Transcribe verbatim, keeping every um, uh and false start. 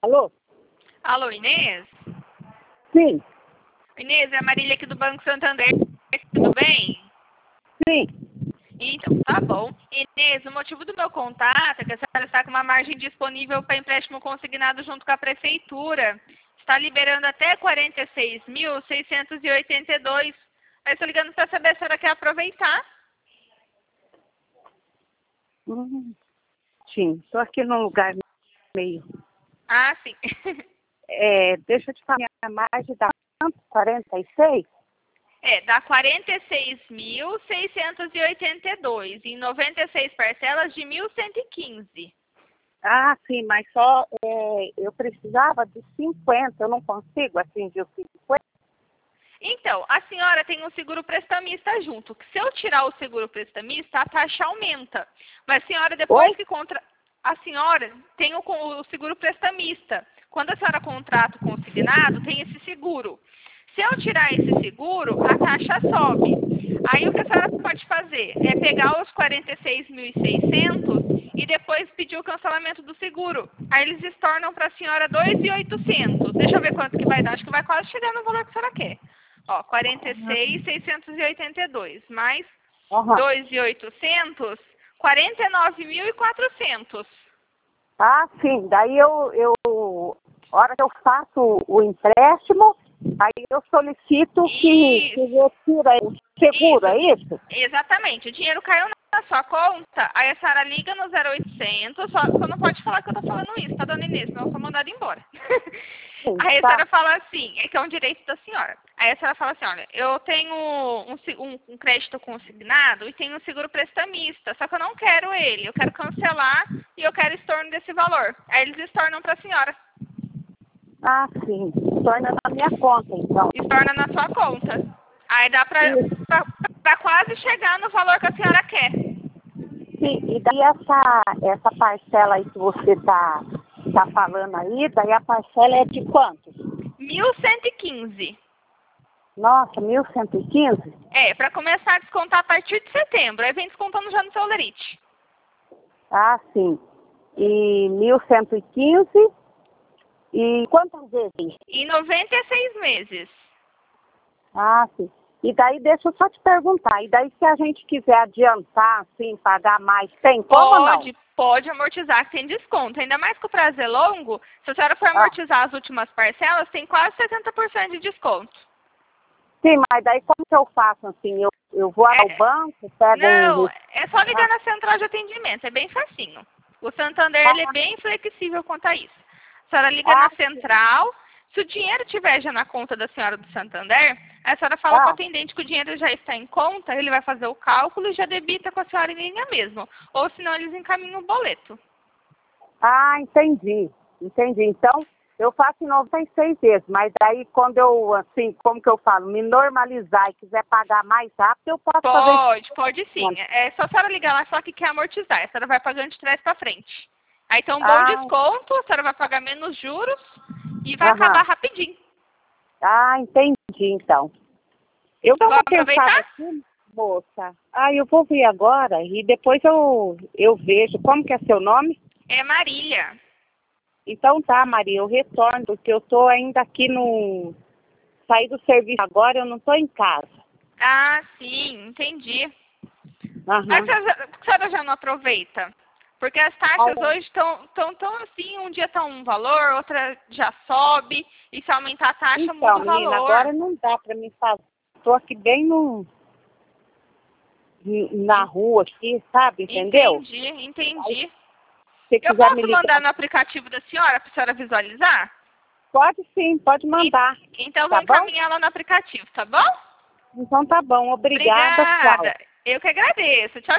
Alô? Alô, Inês? Sim. Inês, é a Marília aqui do Banco Santander. Tudo bem? Sim. Então, tá bom. Inês, o motivo do meu contato é que a senhora está com uma margem disponível para empréstimo consignado junto com a Prefeitura. Está liberando até quarenta e seis mil, seiscentos e oitenta e dois. Aí estou ligando para saber se a senhora quer aproveitar. Hum, sim, estou aqui num lugar meio... Ah, sim. É, deixa eu te falar, a margem dá quanto? quarenta e seis? É, dá quarenta e seis mil, seiscentos e oitenta e dois, em noventa e seis parcelas de mil cento e quinze. Ah, sim, mas só é, eu precisava de cinquenta, eu não consigo atingir os cinquenta? Então, a senhora tem um seguro prestamista junto, que se eu tirar o seguro prestamista, a taxa aumenta. Mas a senhora, depois Oi? que contra... A senhora tem o, o seguro prestamista. Quando a senhora contrata o consignado, tem esse seguro. Se eu tirar esse seguro, a taxa sobe. Aí o que a senhora pode fazer é pegar os quarenta e seis mil e seiscentos e depois pedir o cancelamento do seguro. Aí eles estornam para a senhora dois mil e oitocentos. Deixa eu ver quanto que vai dar. Acho que vai quase chegar no valor que a senhora quer. Ó, quarenta e seis mil, seiscentos e oitenta e dois mais Aham. dois mil e oitocentos, quarenta e nove mil e quatrocentos. Ah, sim, daí eu, eu, a hora que eu faço o empréstimo, aí eu solicito que, que retira o seguro, é isso? Exatamente. O dinheiro caiu na sua conta, aí a senhora liga no zero oitocentos, só, só não pode falar que eu tô falando isso, tá, dona Inês? Senão eu sou mandada embora. Sim, Aí a tá. senhora fala assim, é que é um direito da senhora. Aí a senhora fala assim, olha, eu tenho um, se- um- um crédito consignado e tenho um seguro prestamista, só que eu não quero ele, eu quero cancelar e eu quero estorno desse valor. Aí eles estornam para a senhora, Ah, sim, torna na minha conta, então. estorna na sua conta. Aí dá pra, Isso. pra, pra quase chegar no valor que a senhora quer. Sim, e daí essa, essa parcela aí que você tá, tá falando aí, daí a parcela é de quanto? mil cento e quinze. Nossa, mil cento e quinze? É, para começar a descontar a partir de setembro. Aí vem descontando já no seu lerite. Ah, sim. E mil cento e quinze e quantas vezes? Em noventa e seis meses. Ah, sim. E daí deixa eu só te perguntar, e daí se a gente quiser adiantar, assim, pagar mais, tem como ou não? Pode, pode amortizar, que tem desconto. Ainda mais que o prazo é longo, se a senhora for Ah, amortizar as últimas parcelas, tem quase setenta por cento de desconto. sim, mas daí como que eu faço assim? Eu, eu vou ao É, banco, pego um... não, é só ligar Ah, na central de atendimento, é bem facinho. O Santander ele é ah, bem flexível quanto a isso. A senhora liga na ah, central, se o dinheiro estiver já na conta da senhora do Santander, a senhora fala com o ah, atendente que o dinheiro já está em conta, ele vai fazer o cálculo e já debita com a senhora em linha mesmo. Ou senão eles encaminham o boleto. ah, entendi, entendi. Então, eu faço em noventa e seis vezes, mas daí quando eu, assim, como que eu falo, me normalizar e quiser pagar mais rápido, eu posso fazer isso. Pode, pode sim. É só a senhora ligar lá só que quer amortizar. A senhora vai pagando de trás para frente. Aí tem um bom Ah, desconto, a senhora vai pagar menos juros e vai aham. acabar rapidinho. Ah, entendi, então. Eu dou Vamos uma pensada aproveitar? aqui, moça. Ah, eu vou ver agora e depois eu, eu vejo. Como que é seu nome? É Marília. Então tá, Maria, eu retorno, porque eu tô ainda aqui no... Saí do serviço agora, eu não tô em casa. Ah, sim, entendi. Mas Aham. a senhora a senhora já não aproveita? Porque as taxas Olha, hoje estão tão, tão assim, um dia está um valor, outra já sobe, e se aumentar a taxa muda então, o menina, valor. agora não dá pra me fazer. Tô aqui bem no, na rua aqui, sabe? Entendeu? Entendi, Aí, entendi. se você Eu quiser me posso ligar, mandar no aplicativo da senhora para a senhora visualizar? pode sim, pode E- mandar. Então eu vou Tá bom? encaminhar lá no aplicativo, tá bom? Então tá bom. Obrigada, tchau. Obrigada. Eu que agradeço. Tchau,